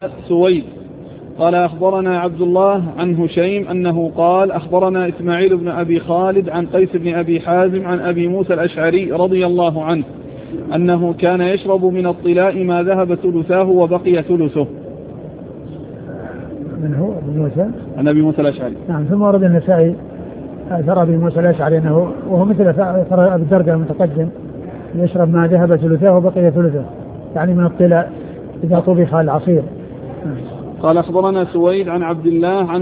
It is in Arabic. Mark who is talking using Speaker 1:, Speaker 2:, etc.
Speaker 1: سويد قال أخبرنا عبد الله عن هشيم أنه قال أخبرنا إسماعيل بن أبي خالد عن قيس بن أبي حازم عن أبي موسى الأشعري رضي الله عنه أنه كان يشرب من الطلاء ما ذهب ثلثاه وبقي ثلثه.
Speaker 2: من هو أبي موسى؟
Speaker 1: عن أبي موسى الأشعري.
Speaker 2: نعم. ثم ورد النسائي أثر أبي موسى الأشعري أنه وهو مثل أثر أبي الدرداء المتقدم يشرب ما ذهب ثلثاه وبقي ثلثه، يعني من الطلاء إذا طبخ العصير.
Speaker 1: قال أخبرنا سويد عن عبد الله عن